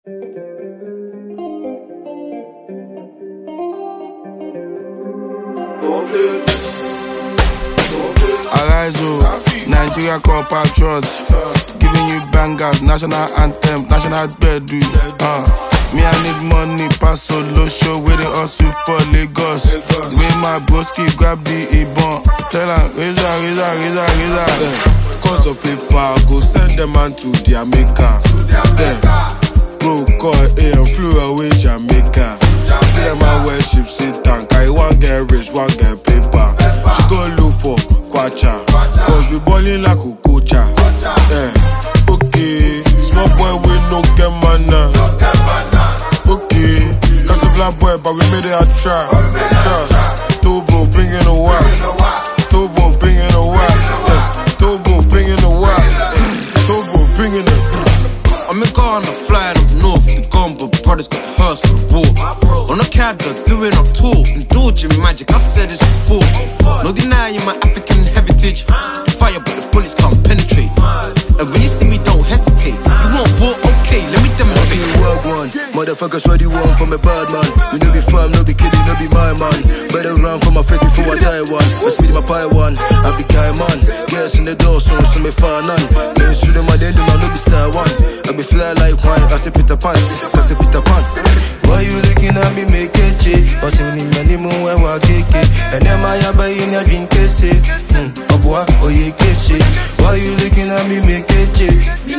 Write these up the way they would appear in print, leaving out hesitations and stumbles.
Arise, Nigeria compatriots, giving you bangers, national anthem, national bedroom. Me I need money, pass solo show with the hustle for Lagos. With my broski, grab the Ibon. Tell her, razor. Cause of paper, I go send them on to Jamaica. Then, bro, call A and flew away Jamaica. See them I worship Satan. I want get rich, want get paper. She go look for Kwacha, cause we ballin' like Okocha. Okay, small boy we no get mana. Okay, Casablanca boy, but we made it a try. Tobo bringing a while. Tobo bringing a while. Tobo bringing a while. Tobo bringing a. I'm in Ghana, flying up north. The Gumbo brothers got hearse for the war. On a cadre, doing a tour. Indulging magic, I've said this before. No denying my African heritage. The fire, but the bullets can't penetrate. And when you see me, don't hesitate. You want war? Okay, let me demonstrate. Okay, work one. Motherfuckers ready one from a bad man. You know be fam, no be kidding, no be my man. Better run for my face before I die one. Let's meet my pie one. I be guy man. Girls in the door, so me far none. Let's shoot them, I didn't do my no be star one. I be fly like wine, I say Peter Pan. Why you looking at me make it cheap? What's in the money moon when I kick it? And then my yaba in your drink is it. Oh boy, oh you kiss it. Why you looking at me make it cheap?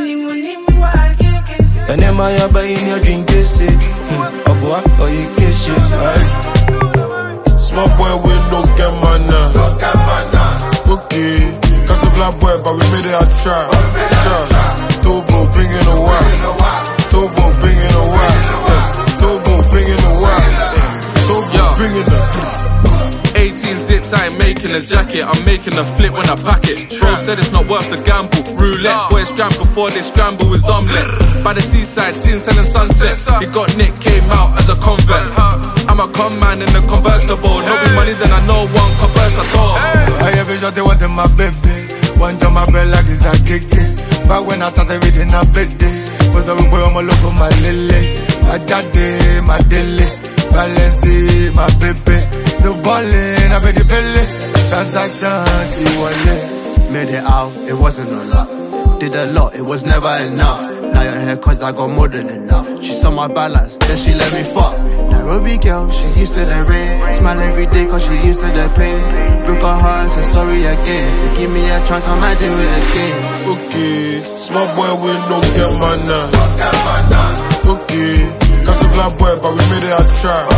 And then my yaba in your drink is it. Oh boy, oh you kiss it. Small boy we no get mana. Okay, Casablanca boy, but we made it a try. Tobo bringing a while. Tobo bringing a while. Tobo bringing a while. Tobo bringing a. 18 zips, I ain't making a jacket. I'm making a flip when I pack it. Bro said it's not worth the gamble. Roulette, boys scramble before they scramble with omelette. By the seaside, seen selling sunset. He got Nick, came out as a convert. I'm a con man in the convertible. No be money, then I know one converse at all. I every shot they want in my baby. One time my bed like it's a kick it. Back when I started reading a bedday. Was a boy on my logo, my lily. My daddy, my daily. Balenci, my baby. Still ballin', I bet you belly. Transaction, T1. Made it out, it wasn't a lot. Did a lot, it was never enough. Now you're here cause I got more than enough. She saw my balance, then she let me fuck. Nairobi girl, she used to the rain. Smile every day cause she used to the pain. Broke her heart and said sorry again. If you give me a chance, I might do it again. Okay, small boy we no get mana. Okay, Casablanca boy, but we made it a try.